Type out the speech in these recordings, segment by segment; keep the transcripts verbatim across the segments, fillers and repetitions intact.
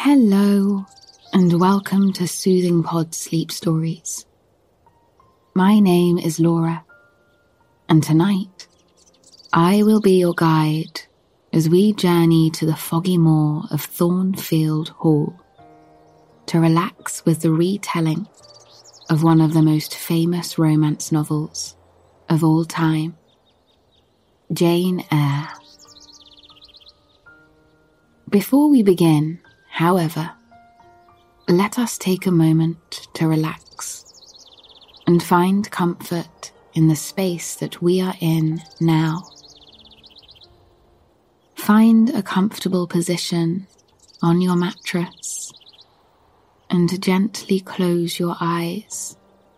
Hello, and welcome to Soothing Pod Sleep Stories. My name is Laura, and tonight I will be your guide as we journey to the foggy moor of Thornfield Hall to relax with the retelling of one of the most famous romance novels of all time, Jane Eyre. Before we begin, however, let us take a moment to relax and find comfort in the space that we are in now. Find a comfortable position on your mattress and gently close your eyes.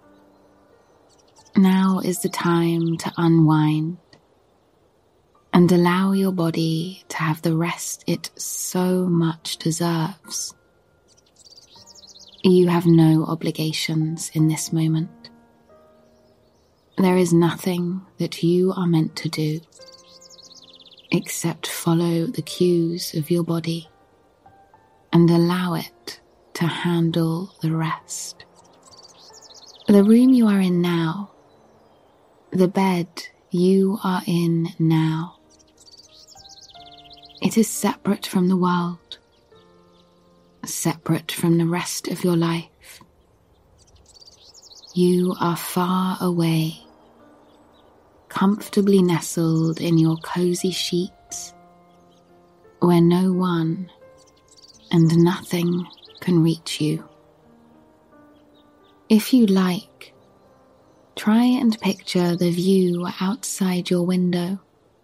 Now is the time to unwind and allow your body to have the rest it so much deserves. You have no obligations in this moment. There is nothing that you are meant to do except follow the cues of your body and allow it to handle the rest. The room you are in now, the bed you are in now, it is separate from the world, separate from the rest of your life. You are far away, comfortably nestled in your cozy sheets, where no one and nothing can reach you. If you like, try and picture the view outside your window.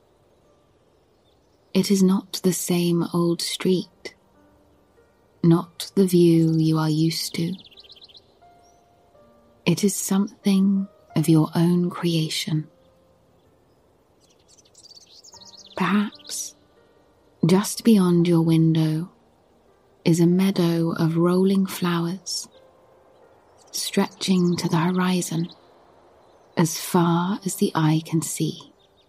It is not the same old street, not the view you are used to. It is something of your own creation. Perhaps just beyond your window is a meadow of rolling flowers, stretching to the horizon as far as the eye can see.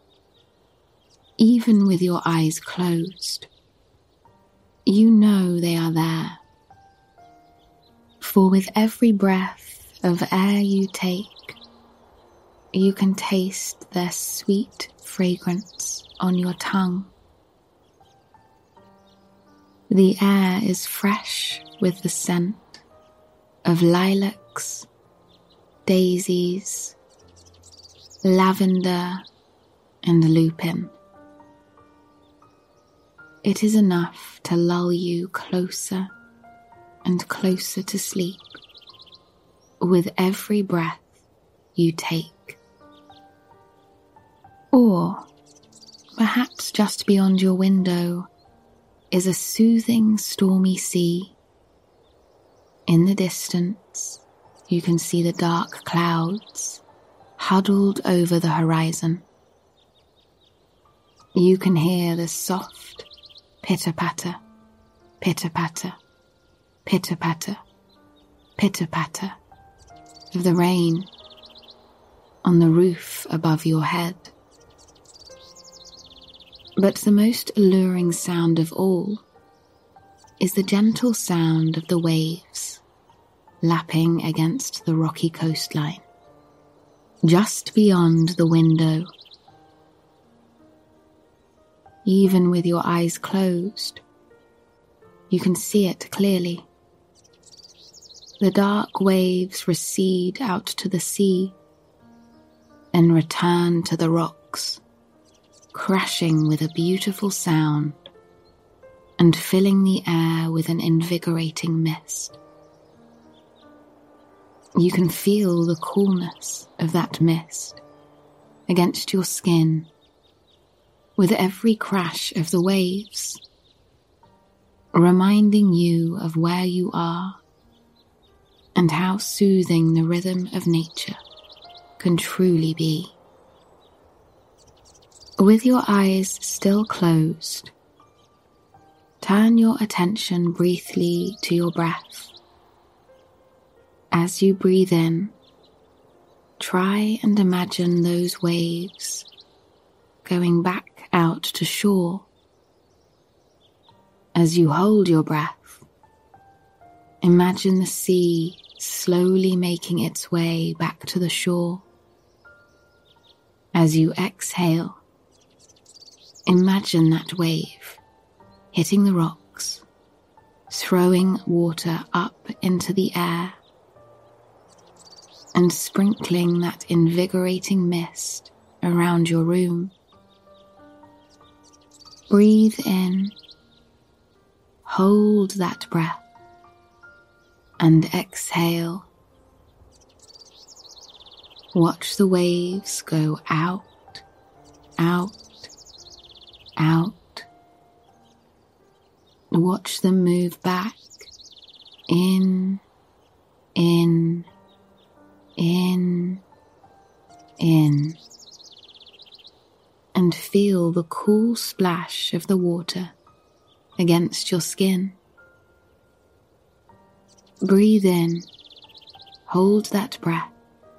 Even with your eyes closed, you know they are there. For with every breath of air you take, you can taste their sweet fragrance on your tongue. The air is fresh with the scent of lilacs, daisies, lavender, and lupin. It is enough to lull you closer and closer to sleep with every breath you take. Or perhaps just beyond your window is a soothing stormy sea. In the distance, you can see the dark clouds huddled over the horizon. You can hear the soft pitter-patter, pitter-patter, pitter-patter, pitter-patter of the rain on the roof above your head. But the most alluring sound of all is the gentle sound of the waves lapping against the rocky coastline, just beyond the window. Even with your eyes closed, you can see it clearly. The dark waves recede out to the sea, then return to the rocks, crashing with a beautiful sound and filling the air with an invigorating mist. You can feel the coolness of that mist against your skin with every crash of the waves, reminding you of where you are and how soothing the rhythm of nature can truly be. With your eyes still closed, turn your attention briefly to your breath. As you breathe in, try and imagine those waves going back out to shore. As you hold your breath, Imagine the sea slowly making its way back to the shore. As you exhale, imagine that wave hitting the rocks, throwing water up into the air, and sprinkling that invigorating mist around your room. Breathe in, hold that breath, and exhale. Watch the waves go out, out, out. Watch them move back, in, in, in, in. And feel the cool splash of the water against your skin. Breathe in, hold that breath,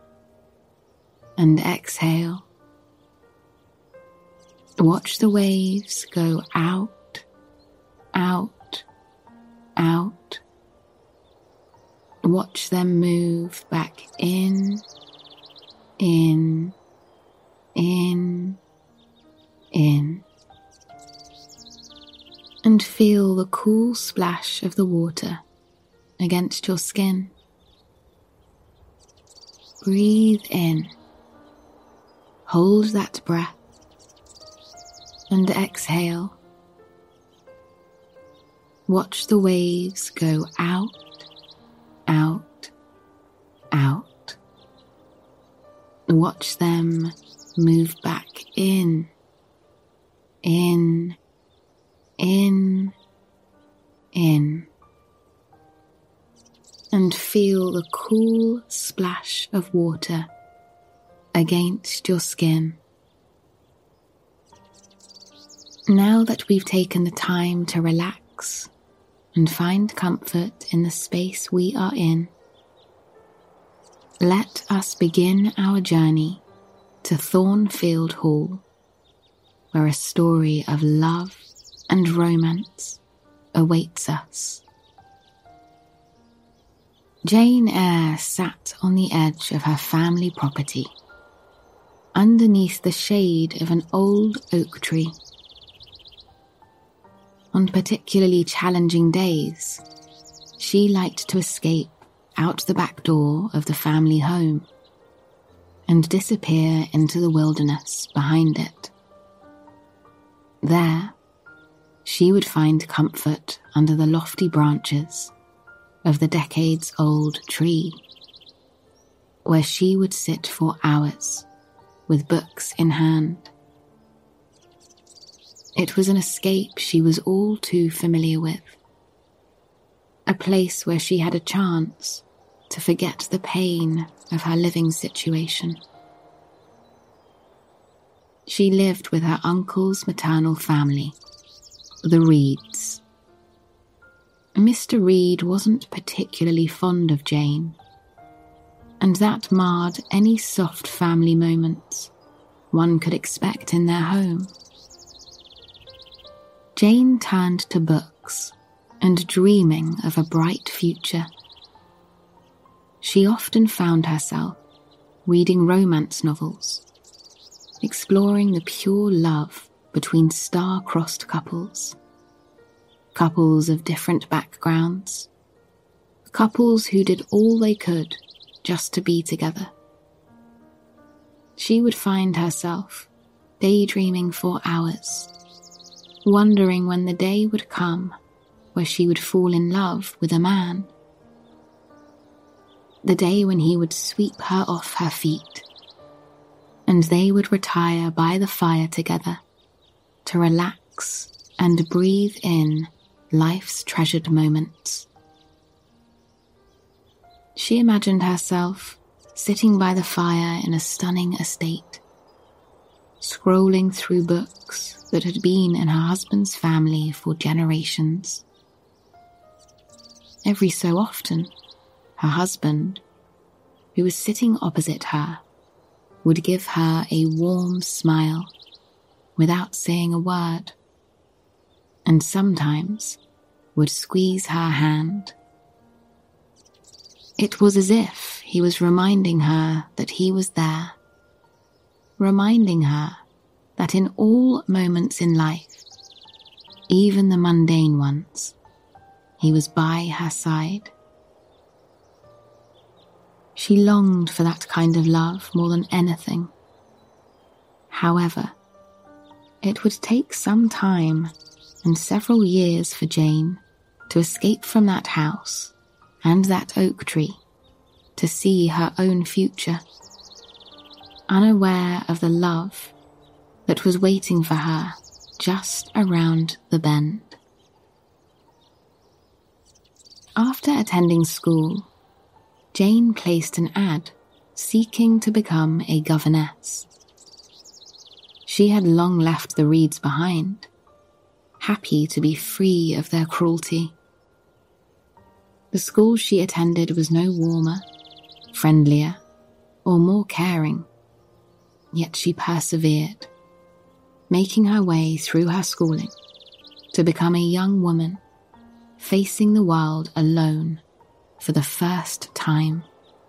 and exhale. Watch the waves go out, out, out. Watch them move back in, in, in, in. And feel the cool splash of the water against your skin. Breathe in, hold that breath, and exhale. Watch the waves go out, out, out. Watch them move back in, in, in, in. And feel the cool splash of water against your skin. Now that we've taken the time to relax and find comfort in the space we are in, let us begin our journey to Thornfield Hall, where a story of love and romance awaits us. Jane Eyre sat on the edge of her family property, underneath the shade of an old oak tree. On particularly challenging days, she liked to escape out the back door of the family home and disappear into the wilderness behind it. There, she would find comfort under the lofty branches of the decades-old tree, where she would sit for hours with books in hand. It was an escape she was all too familiar with, a place where she had a chance to forget the pain of her living situation. She lived with her uncle's maternal family, the Reeds. Mister Reed wasn't particularly fond of Jane, and that marred any soft family moments one could expect in their home. Jane turned to books and dreaming of a bright future. She often found herself reading romance novels, exploring the pure love between star-crossed couples. Couples of different backgrounds, couples who did all they could just to be together. She would find herself daydreaming for hours, wondering when the day would come where she would fall in love with a man. The day when he would sweep her off her feet, and they would retire by the fire together to relax and breathe in life's treasured moments. She imagined herself sitting by the fire in a stunning estate, scrolling through books that had been in her husband's family for generations. Every so often, her husband, who was sitting opposite her, would give her a warm smile without saying a word, and sometimes would squeeze her hand It was as if he was reminding her that he was there, reminding her that in all moments in life, even the mundane ones, he was by her side. She longed for that kind of love more than anything. However, it would take some time and several years for Jane to escape from that house and that oak tree to see her own future, unaware of the love that was waiting for her just around the bend. After attending school, Jane placed an ad seeking to become a governess. She had long left the Reeds behind, happy to be free of their cruelty. The school she attended was no warmer, friendlier, or more caring, yet she persevered, making her way through her schooling to become a young woman facing the world alone for the first time.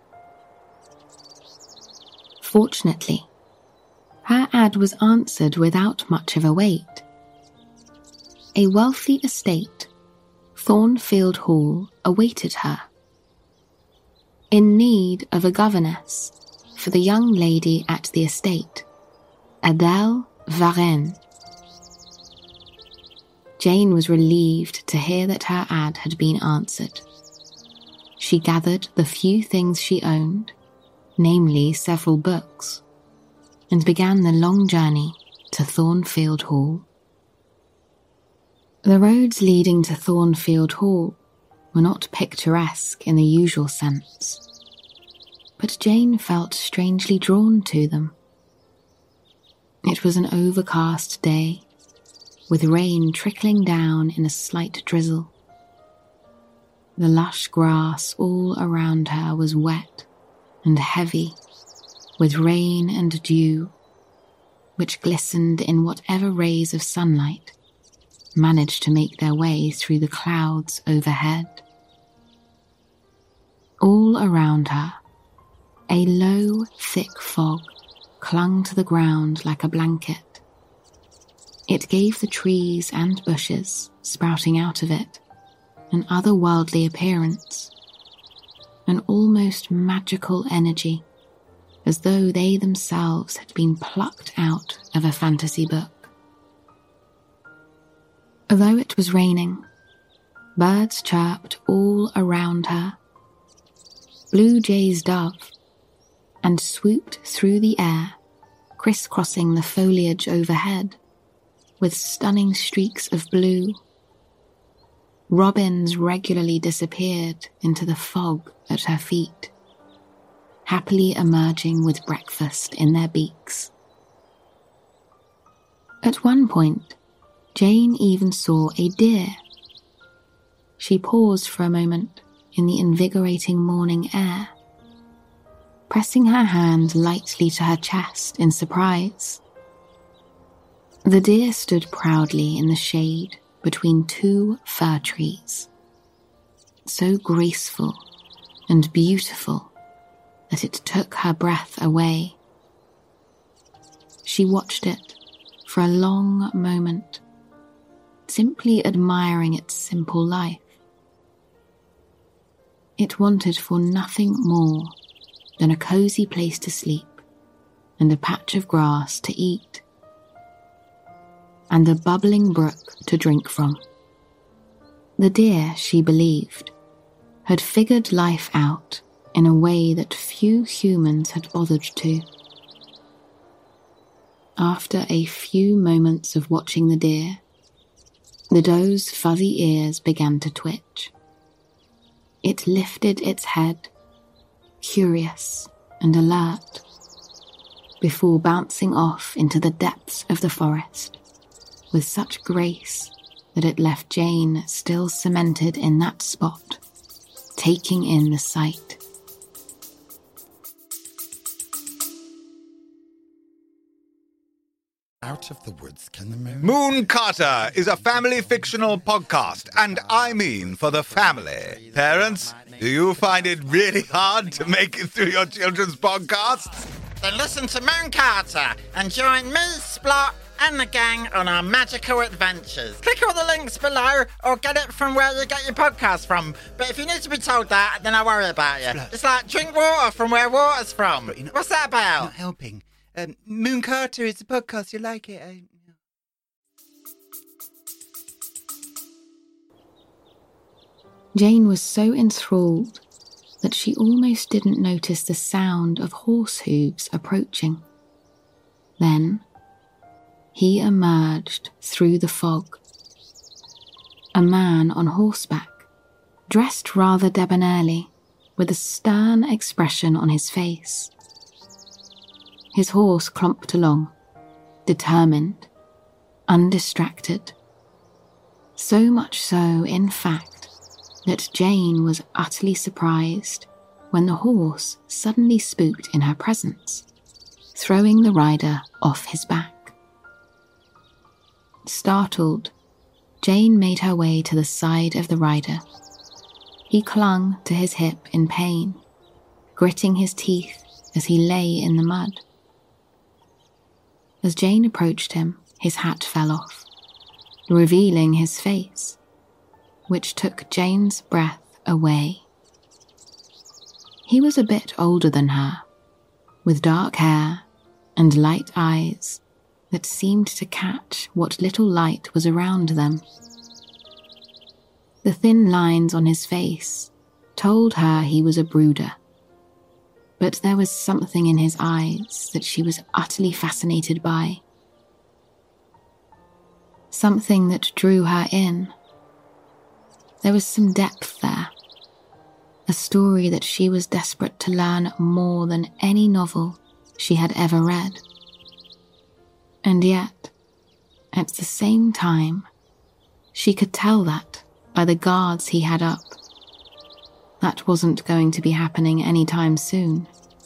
Fortunately, her ad was answered without much of a wait. A wealthy estate, Thornfield Hall, awaited her, in need of a governess for the young lady at the estate, Adele Varenne. Jane was relieved to hear that her ad had been answered. She gathered the few things she owned, namely several books, and began the long journey to Thornfield Hall. The roads leading to Thornfield Hall were not picturesque in the usual sense, but Jane felt strangely drawn to them. It was an overcast day, with rain trickling down in a slight drizzle. The lush grass all around her was wet and heavy with rain and dew, which glistened in whatever rays of sunlight managed to make their way through the clouds overhead. All around her, a low, thick fog clung to the ground like a blanket. It gave the trees and bushes sprouting out of it an otherworldly appearance, an almost magical energy, as though they themselves had been plucked out of a fantasy book. Although it was raining, birds chirped all around her. Blue jays dove and swooped through the air, crisscrossing the foliage overhead with stunning streaks of blue. Robins regularly disappeared into the fog at her feet, happily emerging with breakfast in their beaks. At one point, Jane even saw a deer. She paused for a moment in the invigorating morning air, pressing her hand lightly to her chest in surprise. The deer stood proudly in the shade between two fir trees, so graceful and beautiful that it took her breath away. She watched it for a long moment, simply admiring its simple life. It wanted for nothing more than a cozy place to sleep and a patch of grass to eat, and a bubbling brook to drink from. The deer, she believed, had figured life out in a way that few humans had bothered to. After a few moments of watching the deer, the doe's fuzzy ears began to twitch. It lifted its head, curious and alert, before bouncing off into the depths of the forest with such grace that it left Jane still cemented in that spot, taking in the sight. Out of the woods can the moon... Moon Carter is a family fictional podcast, and I mean for the family. Parents, do you find it really hard to make it through your children's podcasts? Then listen to Moon Carter and join me, Splot, and the gang on our magical adventures. Click all the links below or get it from where you get your podcast from. But if you need to be told that, then I'll worry about you. Splot. It's like drink water from where water's from. But you're not- What's that about? Not helping. Um, Moon Carter is a podcast. You like it? I... Jane was so enthralled that she almost didn't notice the sound of horse hooves approaching. Then, he emerged through the fog. A man on horseback, dressed rather debonairly, with a stern expression on his face. His horse clumped along, determined, undistracted. So much so, in fact, that Jane was utterly surprised when the horse suddenly spooked in her presence, throwing the rider off his back. Startled, Jane made her way to the side of the rider. He clung to his hip in pain, gritting his teeth as he lay in the mud. As Jane approached him, his hat fell off, revealing his face, which took Jane's breath away. He was a bit older than her, with dark hair and light eyes that seemed to catch what little light was around them. The thin lines on his face told her he was a brooder, but there was something in his eyes that she was utterly fascinated by. Something that drew her in. There was some depth there, a story that she was desperate to learn more than any novel she had ever read. And yet, at the same time, she could tell that by the guards he had up. That wasn't going to be happening anytime soon.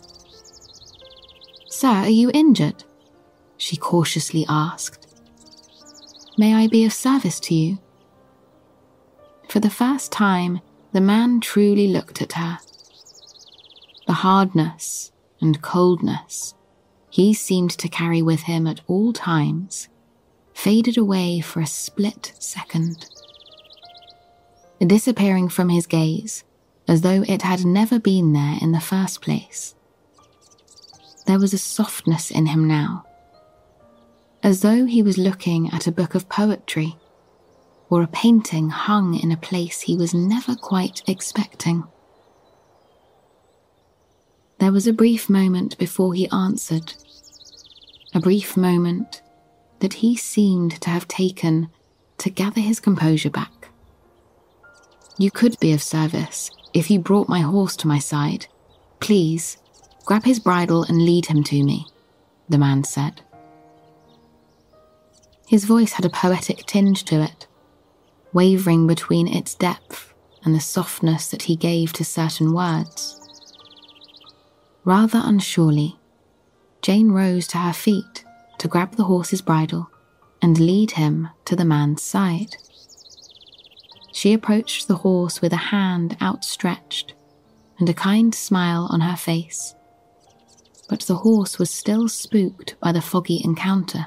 "Sir, are you injured?" she cautiously asked. "May I be of service to you?" For the first time, the man truly looked at her. The hardness and coldness he seemed to carry with him at all times faded away for a split second, disappearing from his gaze as though it had never been there in the first place. There was a softness in him now, as though he was looking at a book of poetry or a painting hung in a place he was never quite expecting. There was a brief moment before he answered, a brief moment that he seemed to have taken to gather his composure back. "You could be of service if you brought my horse to my side. Please, grab his bridle and lead him to me," the man said. His voice had a poetic tinge to it, wavering between its depth and the softness that he gave to certain words. Rather unsurely, Jane rose to her feet to grab the horse's bridle and lead him to the man's side. She approached the horse with a hand outstretched and a kind smile on her face, but the horse was still spooked by the foggy encounter.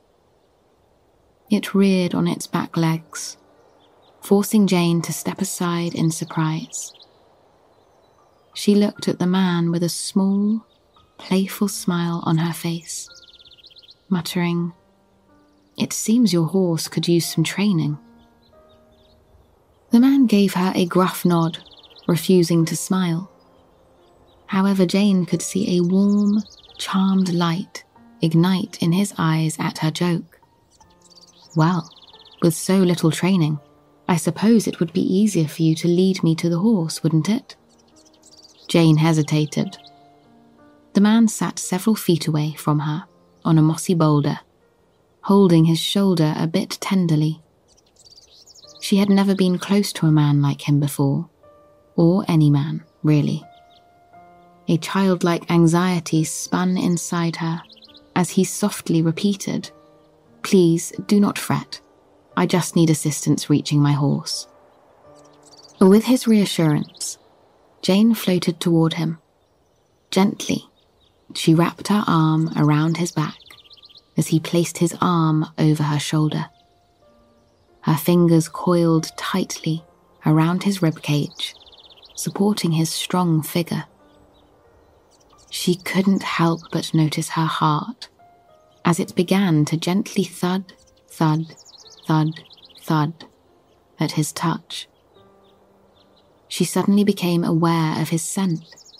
It reared on its back legs, forcing Jane to step aside in surprise. She looked at the man with a small, playful smile on her face, muttering, "It seems your horse could use some training." The man gave her a gruff nod, refusing to smile. However, Jane could see a warm, charmed light ignite in his eyes at her joke. "Well, with so little training, I suppose it would be easier for you to lead me to the horse, wouldn't it?" Jane hesitated. The man sat several feet away from her, on a mossy boulder, holding his shoulder a bit tenderly. She had never been close to a man like him before, or any man, really. A childlike anxiety spun inside her as he softly repeated, Please, do not fret. I just need assistance reaching my horse." With his reassurance, Jane floated toward him. Gently, she wrapped her arm around his back as he placed his arm over her shoulder. Her fingers coiled tightly around his ribcage, supporting his strong figure. She couldn't help but notice her heart as it began to gently thud, thud, thud, thud at his touch. She suddenly became aware of his scent.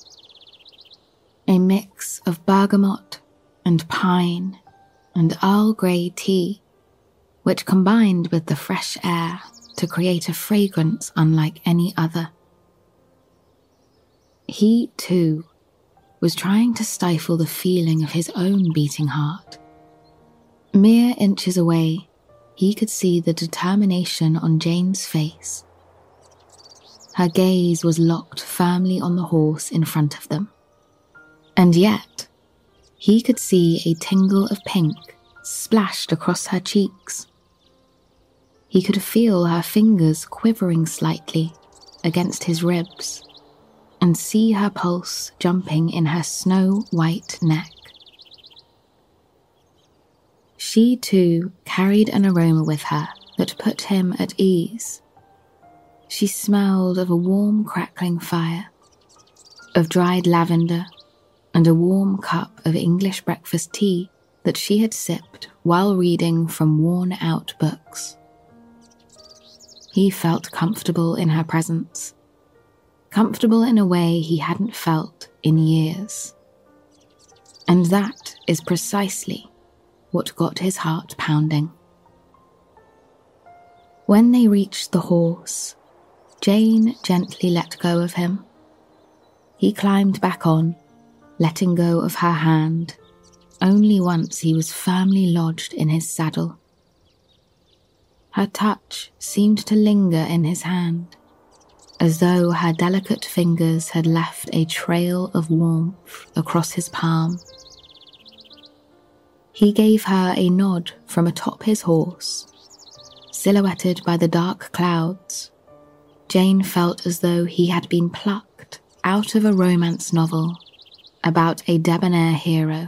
A mix of bergamot and pine and Earl Grey tea, which combined with the fresh air to create a fragrance unlike any other. He, too, was trying to stifle the feeling of his own beating heart. Mere inches away, he could see the determination on Jane's face. Her gaze was locked firmly on the horse in front of them. And yet, he could see a tingle of pink splashed across her cheeks. He could feel her fingers quivering slightly against his ribs and see her pulse jumping in her snow-white neck. She, too, carried an aroma with her that put him at ease. She smelled of a warm crackling fire, of dried lavender, and a warm cup of English breakfast tea that she had sipped while reading from worn-out books. He felt comfortable in her presence, comfortable in a way he hadn't felt in years. And that is precisely what got his heart pounding. When they reached the horse, Jane gently let go of him. He climbed back on, letting go of her hand, only once he was firmly lodged in his saddle. Her touch seemed to linger in his hand, as though her delicate fingers had left a trail of warmth across his palm. He gave her a nod from atop his horse. Silhouetted by the dark clouds, Jane felt as though he had been plucked out of a romance novel about a debonair hero.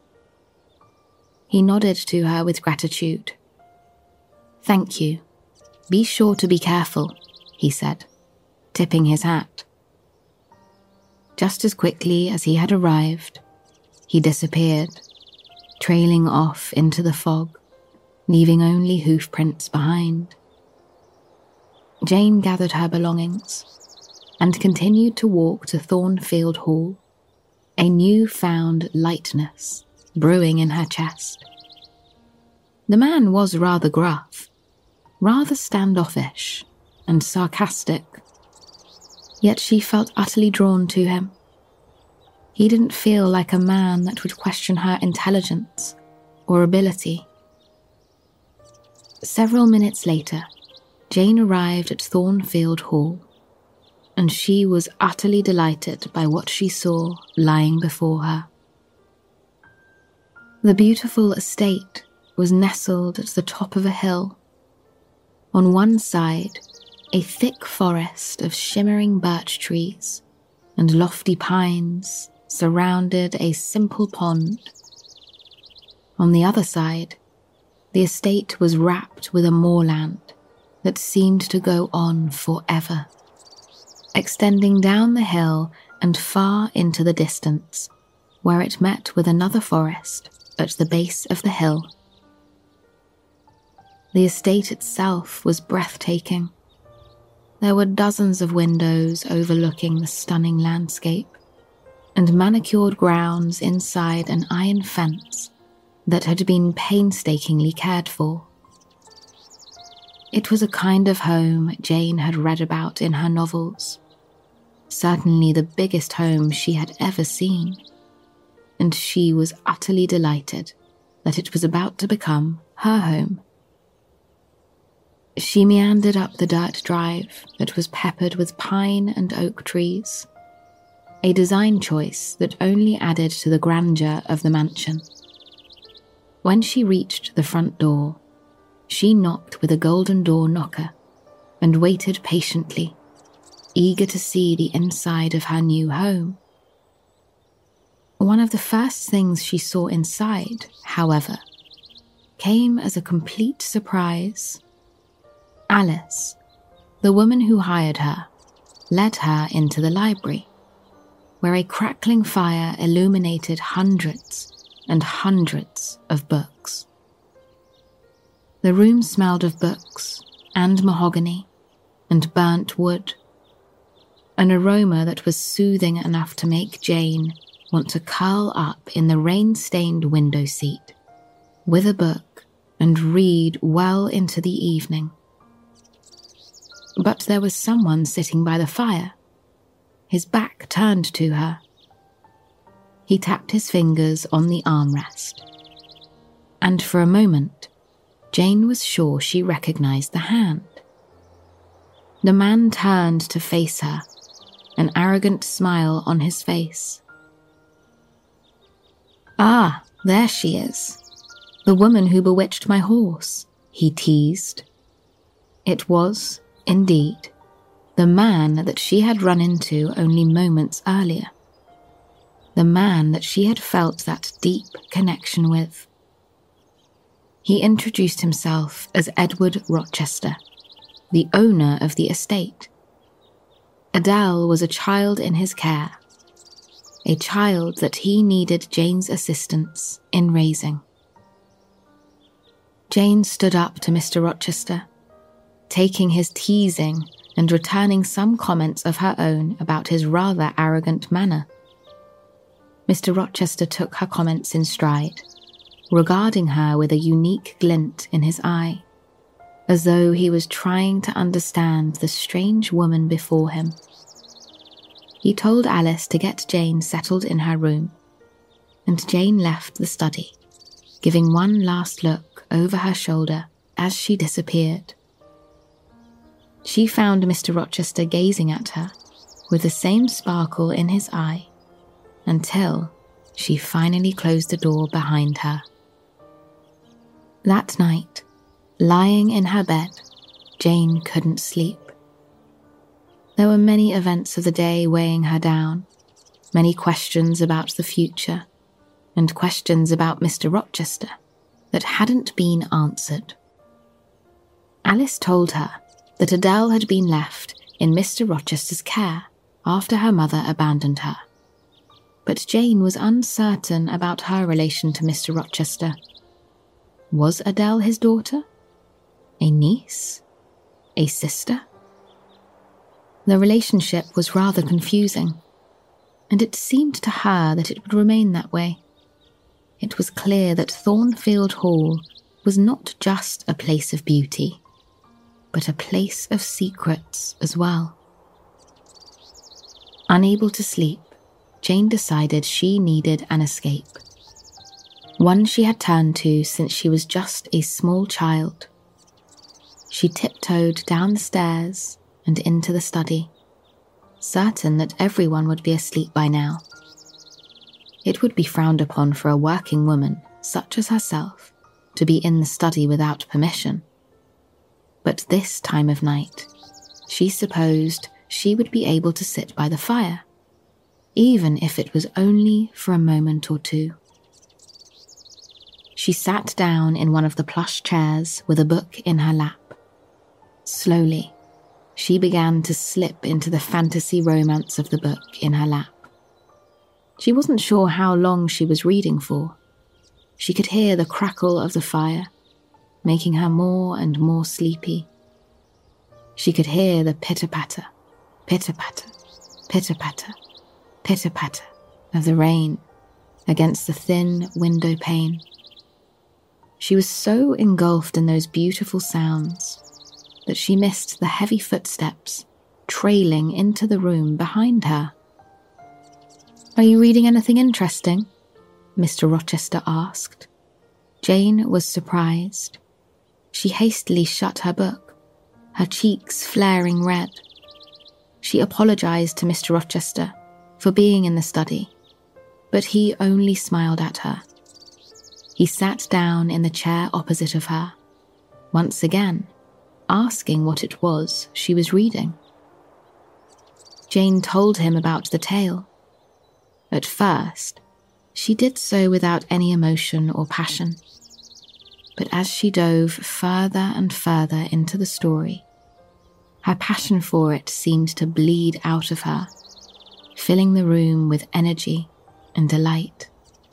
He nodded to her with gratitude. "Thank you. Be sure to be careful," he said, tipping his hat. Just as quickly as he had arrived, he disappeared, trailing off into the fog, leaving only hoof prints behind. Jane gathered her belongings and continued to walk to Thornfield Hall, a new-found lightness brewing in her chest. The man was rather gruff, rather standoffish and sarcastic, yet she felt utterly drawn to him. He didn't feel like a man that would question her intelligence or ability. Several minutes later, Jane arrived at Thornfield Hall, and she was utterly delighted by what she saw lying before her. The beautiful estate was nestled at the top of a hill. On one side, a thick forest of shimmering birch trees and lofty pines surrounded a simple pond. On the other side, the estate was wrapped with a moorland that seemed to go on forever, extending down the hill and far into the distance, where it met with another forest at the base of the hill. The estate itself was breathtaking. There were dozens of windows overlooking the stunning landscape, and manicured grounds inside an iron fence that had been painstakingly cared for. It was a kind of home Jane had read about in her novels, certainly the biggest home she had ever seen, and she was utterly delighted that it was about to become her home. She meandered up the dirt drive that was peppered with pine and oak trees, a design choice that only added to the grandeur of the mansion. When she reached the front door, she knocked with a golden door knocker and waited patiently, eager to see the inside of her new home. One of the first things she saw inside, however, came as a complete surprise. Alice, the woman who hired her, led her into the library, where a crackling fire illuminated hundreds and hundreds of books. The room smelled of books and mahogany and burnt wood, an aroma that was soothing enough to make Jane want to curl up in the rain-stained window seat with a book and read well into the evening. But there was someone sitting by the fire, his back turned to her. He tapped his fingers on the armrest, and for a moment, Jane was sure she recognized the hand. The man turned to face her, an arrogant smile on his face. "Ah, there she is, the woman who bewitched my horse," he teased. It was, indeed, the man that she had run into only moments earlier. The man that she had felt that deep connection with. He introduced himself as Edward Rochester, the owner of the estate. Adele was a child in his care, a child that he needed Jane's assistance in raising. Jane stood up to Mister Rochester, taking his teasing and returning some comments of her own about his rather arrogant manner. Mister Rochester took her comments in stride, regarding her with a unique glint in his eye, as though he was trying to understand the strange woman before him. He told Alice to get Jane settled in her room, and Jane left the study, giving one last look over her shoulder as she disappeared. She found Mister Rochester gazing at her with the same sparkle in his eye until she finally closed the door behind her. That night, lying in her bed, Jane couldn't sleep. There were many events of the day weighing her down, many questions about the future, and questions about Mister Rochester that hadn't been answered. Alice told her that Adele had been left in Mister Rochester's care after her mother abandoned her. But Jane was uncertain about her relation to Mister Rochester. Was Adele his daughter? A niece? A sister? The relationship was rather confusing, and it seemed to her that it would remain that way. It was clear that Thornfield Hall was not just a place of beauty, but a place of secrets as well. Unable to sleep, Jane decided she needed an escape. One she had turned to since she was just a small child. She tiptoed down the stairs and into the study, certain that everyone would be asleep by now. It would be frowned upon for a working woman, such as herself, to be in the study without permission. But this time of night, she supposed she would be able to sit by the fire, even if it was only for a moment or two. She sat down in one of the plush chairs with a book in her lap. Slowly, she began to slip into the fantasy romance of the book in her lap. She wasn't sure how long she was reading for. She could hear the crackle of the fire, making her more and more sleepy. She could hear the pitter-patter, pitter-patter, pitter-patter, pitter-patter of the rain against the thin window pane. She was so engulfed in those beautiful sounds that she missed the heavy footsteps trailing into the room behind her. "Are you reading anything interesting?" Mister Rochester asked. Jane was surprised. She hastily shut her book, her cheeks flaring red. She apologized to Mister Rochester for being in the study, but he only smiled at her. he sat down in the chair opposite of her, once again asking what it was she was reading. Jane told him about the tale. At first, she did so without any emotion or passion. But as she dove further and further into the story, her passion for it seemed to bleed out of her, filling the room with energy and delight.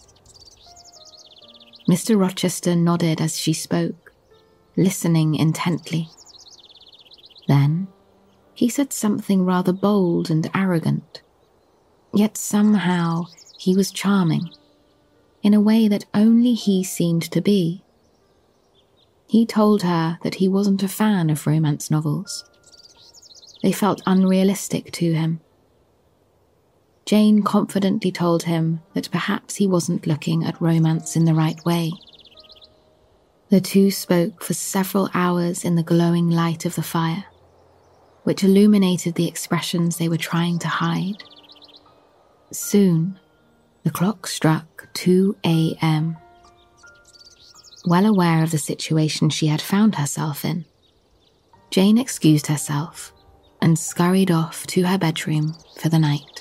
Mister Rochester nodded as she spoke, listening intently. Then, he said something rather bold and arrogant, yet somehow he was charming, in a way that only he seemed to be. He told her that he wasn't a fan of romance novels. They felt unrealistic to him. Jane confidently told him that perhaps he wasn't looking at romance in the right way. The two spoke for several hours in the glowing light of the fire, which illuminated the expressions they were trying to hide. Soon, the clock struck two a.m. Well aware of the situation she had found herself in, Jane excused herself and scurried off to her bedroom for the night.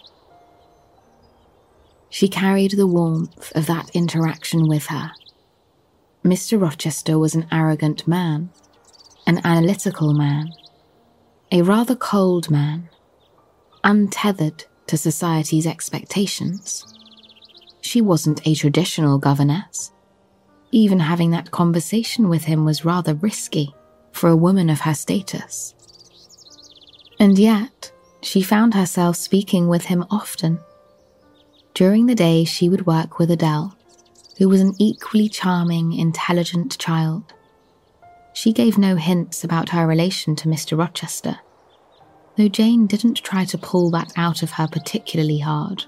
She carried the warmth of that interaction with her. Mister Rochester was an arrogant man, an analytical man, a rather cold man, untethered to society's expectations. She wasn't a traditional governess. Even having that conversation with him was rather risky for a woman of her status. And yet, she found herself speaking with him often. During the day, she would work with Adele, who was an equally charming, intelligent child. She gave no hints about her relation to Mister Rochester, though Jane didn't try to pull that out of her particularly hard.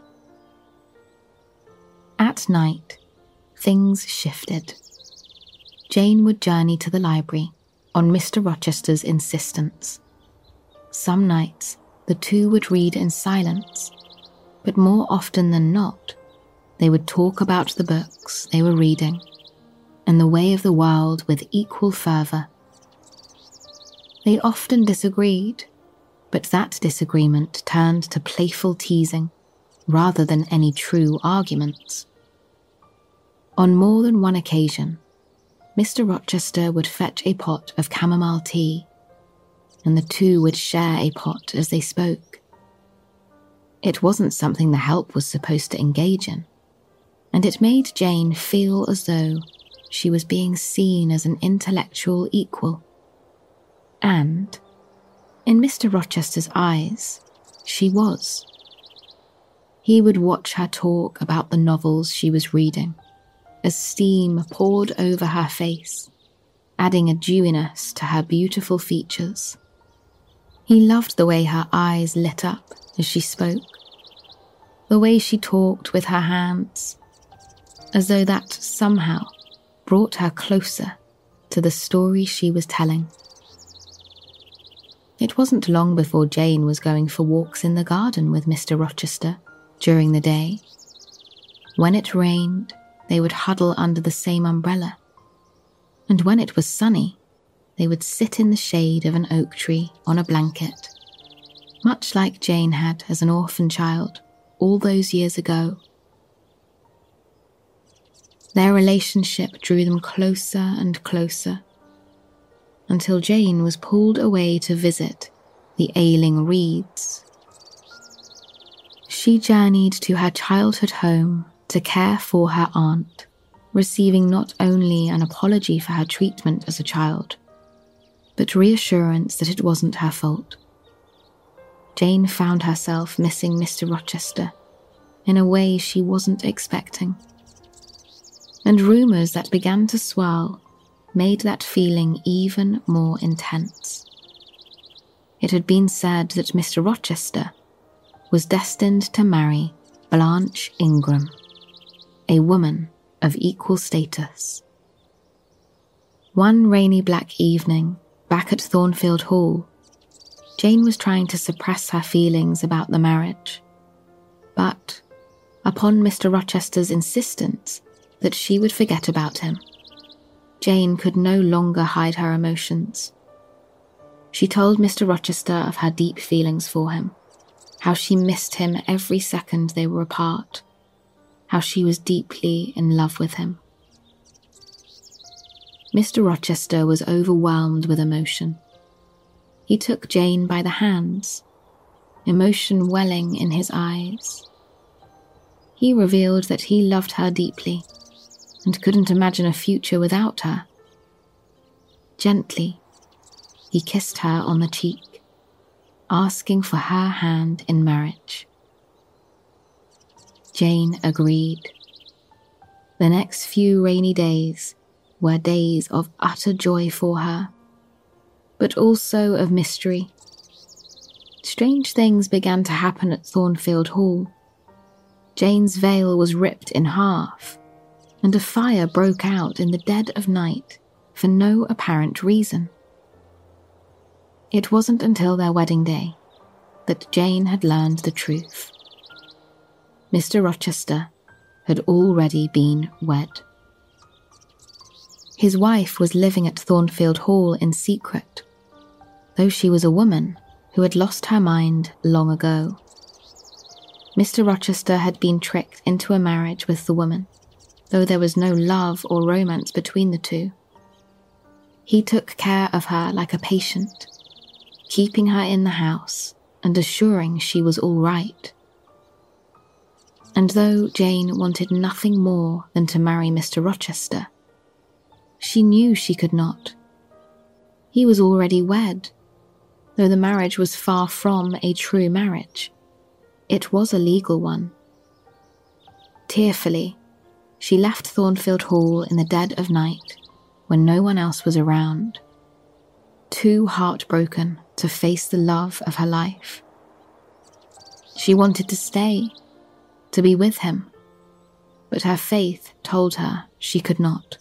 At night, things shifted. Jane would journey to the library on Mister Rochester's insistence. Some nights, the two would read in silence, but more often than not, they would talk about the books they were reading and the way of the world with equal fervour. They often disagreed, but that disagreement turned to playful teasing rather than any true arguments. On more than one occasion, Mister Rochester would fetch a pot of chamomile tea, and the two would share a pot as they spoke. It wasn't something the help was supposed to engage in, and it made Jane feel as though she was being seen as an intellectual equal. And, in Mister Rochester's eyes, she was. He would watch her talk about the novels she was reading, as steam poured over her face, adding a dewiness to her beautiful features. He loved the way her eyes lit up as she spoke, the way she talked with her hands, as though that somehow brought her closer to the story she was telling. It wasn't long before Jane was going for walks in the garden with Mister Rochester during the day. When it rained, they would huddle under the same umbrella, and when it was sunny, they would sit in the shade of an oak tree on a blanket, much like Jane had as an orphan child all those years ago. Their relationship drew them closer and closer, until Jane was pulled away to visit the ailing Reeds. She journeyed to her childhood home to care for her aunt, receiving not only an apology for her treatment as a child, but reassurance that it wasn't her fault. Jane found herself missing Mister Rochester in a way she wasn't expecting, and rumours that began to swirl made that feeling even more intense. It had been said that Mister Rochester was destined to marry Blanche Ingram, a woman of equal status. One rainy black evening, back at Thornfield Hall, Jane was trying to suppress her feelings about the marriage. But, upon Mister Rochester's insistence, that she would forget about him. Jane could no longer hide her emotions. She told Mister Rochester of her deep feelings for him, how she missed him every second they were apart, how she was deeply in love with him. Mister Rochester was overwhelmed with emotion. He took Jane by the hands, emotion welling in his eyes. He revealed that he loved her deeply and couldn't imagine a future without her. Gently, he kissed her on the cheek, asking for her hand in marriage. Jane agreed. The next few rainy days were days of utter joy for her, but also of mystery. Strange things began to happen at Thornfield Hall. Jane's veil was ripped in half, and a fire broke out in the dead of night for no apparent reason. It wasn't until their wedding day that Jane had learned the truth. Mister Rochester had already been wed. His wife was living at Thornfield Hall in secret, though she was a woman who had lost her mind long ago. Mister Rochester had been tricked into a marriage with the woman, though there was no love or romance between the two. He took care of her like a patient, keeping her in the house and assuring she was all right. And though Jane wanted nothing more than to marry Mister Rochester, she knew she could not. He was already wed, though the marriage was far from a true marriage. It was a legal one. Tearfully, she left Thornfield Hall in the dead of night when no one else was around, too heartbroken to face the love of her life. She wanted to stay, to be with him, but her faith told her she could not.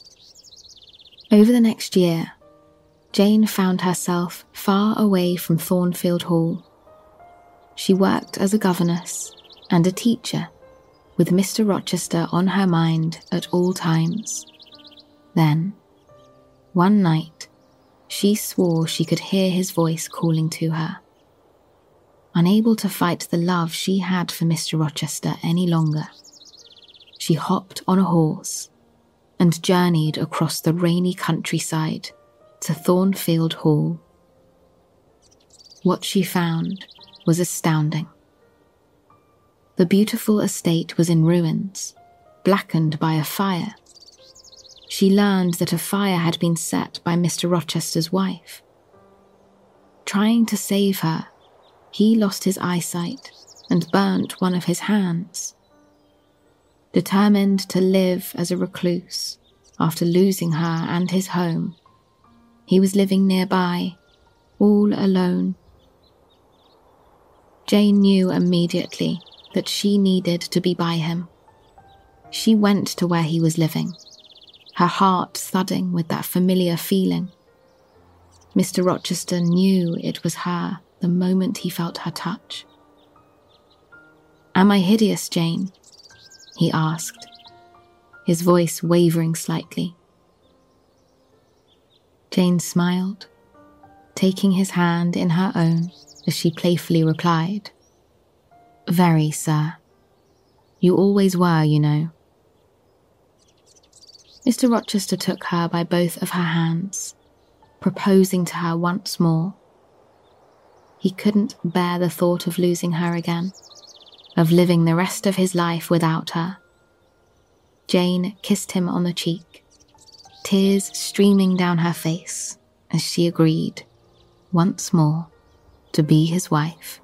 Over the next year, Jane found herself far away from Thornfield Hall. She worked as a governess and a teacher, with Mister Rochester on her mind at all times. Then, one night, she swore she could hear his voice calling to her. Unable to fight the love she had for Mister Rochester any longer, she hopped on a horse and journeyed across the rainy countryside to Thornfield Hall. What she found was astounding. The beautiful estate was in ruins, blackened by a fire. She learned that a fire had been set by Mister Rochester's wife. Trying to save her, he lost his eyesight and burnt one of his hands. Determined to live as a recluse after losing her and his home, he was living nearby, all alone. Jane knew immediately that she needed to be by him. She went to where he was living, her heart thudding with that familiar feeling. Mister Rochester knew it was her the moment he felt her touch. "Am I hideous, Jane?" he asked, his voice wavering slightly. Jane smiled, taking his hand in her own as she playfully replied, "Very, sir. You always were, you know." Mister Rochester took her by both of her hands, proposing to her once more. He couldn't bear the thought of losing her again, of living the rest of his life without her. Jane kissed him on the cheek, tears streaming down her face as she agreed, once more, to be his wife.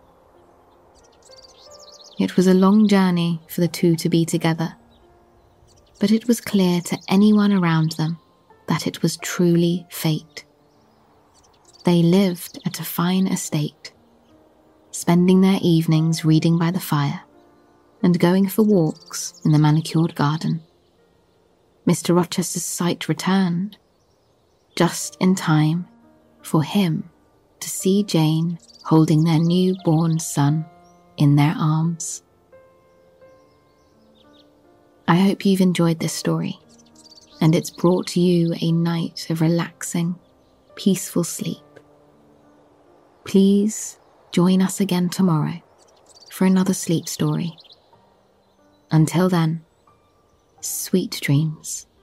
It was a long journey for the two to be together, but it was clear to anyone around them that it was truly fate. They lived at a fine estate, spending their evenings reading by the fire and going for walks in the manicured garden. Mister Rochester's sight returned, just in time for him to see Jane holding their newborn son in their arms. I hope you've enjoyed this story, and it's brought you a night of relaxing, peaceful sleep. Please join us again tomorrow for another sleep story. Until then, sweet dreams.